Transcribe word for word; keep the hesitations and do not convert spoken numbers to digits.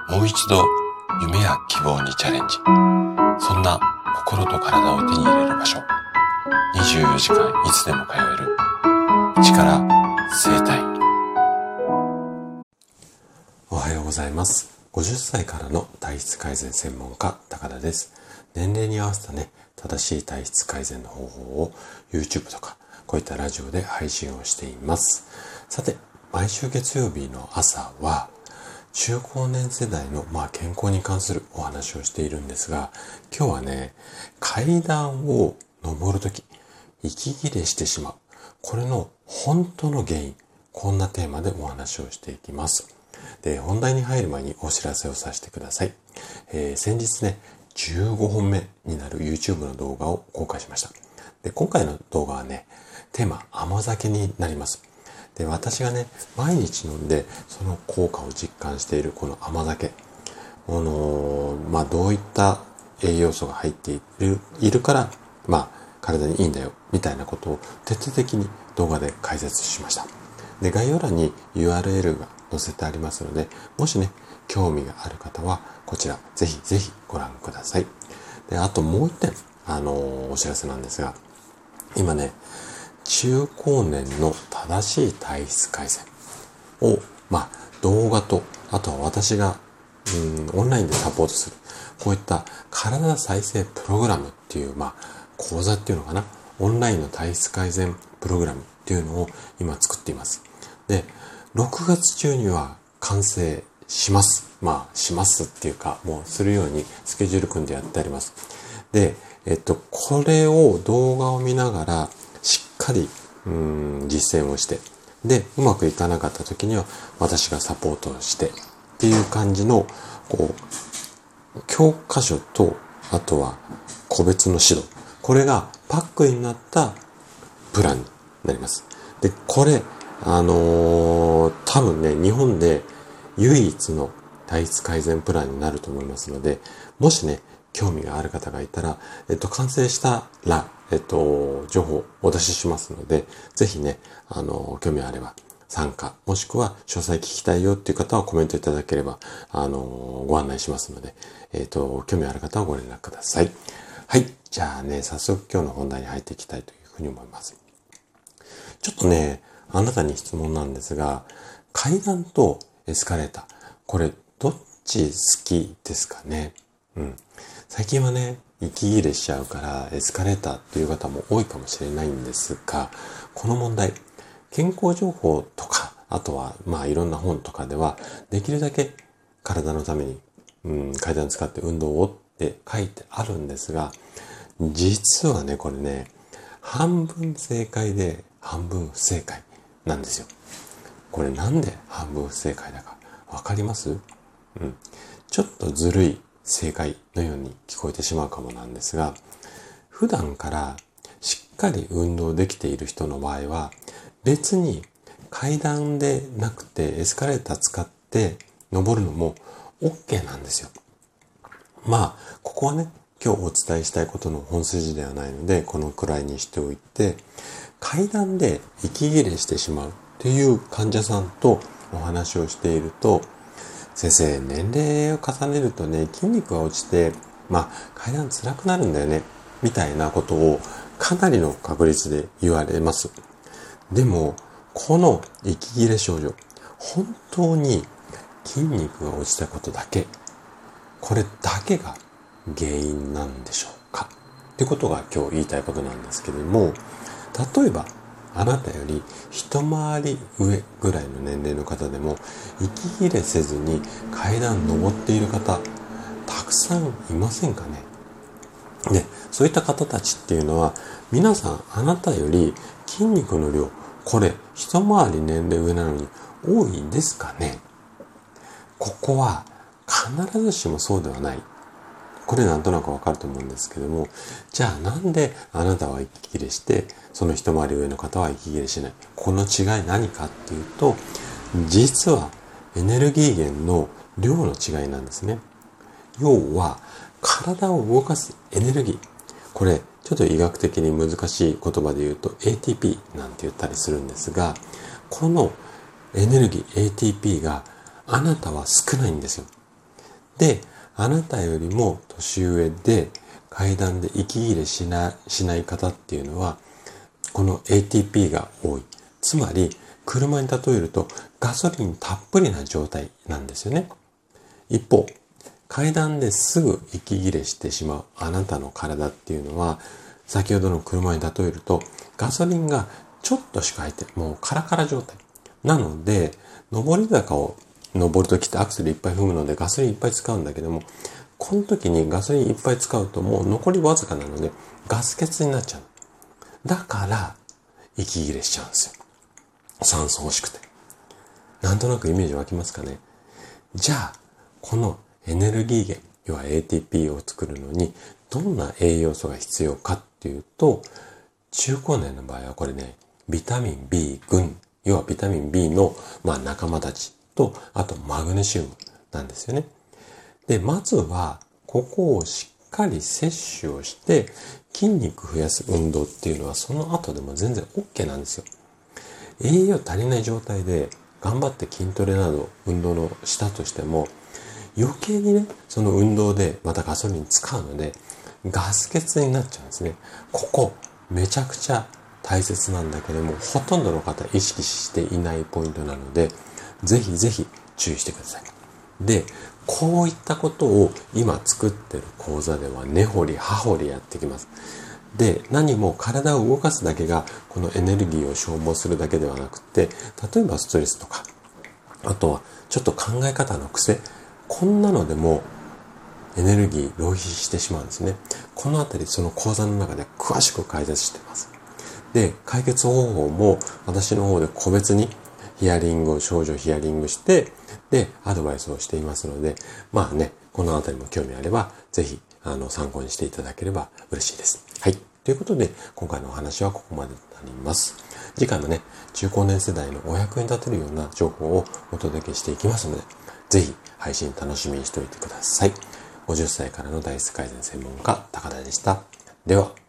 もう一度夢や希望にチャレンジ。そんな心と体を手に入れる場所。にじゅうよじかんいつでも通える市から生態。 おはようございます。ごじゅっさいからの体質改善専門家高田です。年齢に合わせたね正しい体質改善の方法を YouTube とかこういったラジオで配信をしています。さて、毎週月曜日の朝は中高年世代の、まあ、健康に関するお話をしているんですが、今日はね、階段を登るとき息切れしてしまう、これの本当の原因、こんなテーマでお話をしていきます。で、本題に入る前にお知らせをさせてください。えー、先日ねじゅうごほんめになる YouTube の動画を公開しました。で、今回の動画はね、テーマ甘酒になります。で、私がね毎日飲んでその効果を実感しているこの甘酒、あのー、まあどういった栄養素が入っているいるからまあ体にいいんだよみたいなことを徹底的に動画で解説しました。で、概要欄に ユーアールエル が載せてありますので、もしね興味がある方はこちらぜひぜひご覧ください。で、あともう一点あのー、お知らせなんですが、今ね中高年の正しい体質改善を、まあ、動画と、あとは私が、うん、オンラインでサポートする、こういった体再生プログラムっていう、まあ、講座っていうのかな、オンラインの体質改善プログラムっていうのを今作っています。で、ろくがつ中には完成します。まあ、しますっていうか、もうするようにスケジュール組んでやってあります。で、えっと、これを動画を見ながら、しっかりうーん実践をして、でうまくいかなかった時には私がサポートをしてっていう感じのこう教科書と、あとは個別の指導、これがパックになったプランになります。で、これあのー、多分ね日本で唯一の体質改善プランになると思いますので、もしね興味がある方がいたら、えっと、完成したら、えっと、情報をお出ししますので、ぜひね、あの、興味あれば参加、もしくは詳細聞きたいよっていう方はコメントいただければ、あの、ご案内しますので、えっと、興味ある方はご連絡ください。はい。じゃあね、早速今日の本題に入っていきたいというふうに思います。ちょっとね、あなたに質問なんですが、階段とエスカレーター、これ、どっち好きですかね？うん。最近はね、息切れしちゃうからエスカレーターっていう方も多いかもしれないんですが、この問題、健康情報とか、あとはまあいろんな本とかでは、できるだけ体のために、うん、階段使って運動をって書いてあるんですが、実はね、これね、半分正解で半分不正解なんですよ。これなんで半分不正解だかわかります？うん。ちょっとずるい正解のように聞こえてしまうかもなんですが、普段からしっかり運動できている人の場合は、別に階段でなくてエスカレーター使って登るのも OK なんですよ。まあ、ここはね、今日お伝えしたいことの本筋ではないので、このくらいにしておいて、階段で息切れしてしまうっていう患者さんとお話をしていると、先生、年齢を重ねるとね、筋肉が落ちて、まあ、階段辛くなるんだよね、みたいなことをかなりの確率で言われます。でも、この息切れ症状、本当に筋肉が落ちたことだけ、これだけが原因なんでしょうかってことが今日言いたいことなんですけれども、例えば、あなたより一回り上ぐらいの年齢の方でも息切れせずに階段登っている方たくさんいませんかね。で、そういった方たちっていうのは皆さんあなたより筋肉の量、これ一回り年齢上なのに多いですかね。ここは必ずしもそうではない。これなんとなくわかると思うんですけども、じゃあなんであなたは息切れしてその一回り上の方は息切れしない、この違い何かっていうと、実はエネルギー源の量の違いなんですね。要は体を動かすエネルギー、これちょっと医学的に難しい言葉で言うと エーティーピー なんて言ったりするんですが、このエネルギー エーティーピー があなたは少ないんですよ。 で、あなたよりも年上で階段で息切れしな、しない方っていうのは、この エーティーピー が多い。つまり、車に例えるとガソリンたっぷりな状態なんですよね。一方、階段ですぐ息切れしてしまうあなたの体っていうのは、先ほどの車に例えるとガソリンがちょっとしか入ってもうカラカラ状態。なので、上り坂を登るときってアクセルいっぱい踏むのでガソリンいっぱい使うんだけども、この時にガソリンいっぱい使うともう残りわずかなのでガス欠になっちゃう。だから息切れしちゃうんですよ。酸素欲しくて。なんとなくイメージ湧きますかね。じゃあ、このエネルギー源、要は エーティーピー を作るのにどんな栄養素が必要かっていうと、中高年の場合はこれね、ビタミン B 群、要はビタミン B の、まあ、仲間たちと、あとマグネシウムなんですよね。で、まずはここをしっかり摂取をして筋肉増やす運動っていうのはその後でも全然 OK なんですよ。栄養足りない状態で頑張って筋トレなど運動のしたとしても、余計にね、その運動でまたガソリン使うのでガス欠になっちゃうんですね。ここめちゃくちゃ大切なんだけども、ほとんどの方意識していないポイントなので、ぜひぜひ注意してください。で、こういったことを今作ってる講座では根掘り葉掘りやってきます。で、何も体を動かすだけがこのエネルギーを消耗するだけではなくて、例えばストレスとか、あとはちょっと考え方の癖、こんなのでもエネルギー浪費してしまうんですね。このあたりその講座の中で詳しく解説しています。で、解決方法も私の方で個別にヒアリングを、少女ヒアリングして、で、アドバイスをしていますので、まあね、このあたりも興味あれば、ぜひ、あの、参考にしていただければ嬉しいです。はい。ということで、今回のお話はここまでとなります。次回もね、中高年世代のお役に立てるような情報をお届けしていきますので、ぜひ配信楽しみにしておいてください。ごじゅっさいからの体質改善専門家、高田でした。では。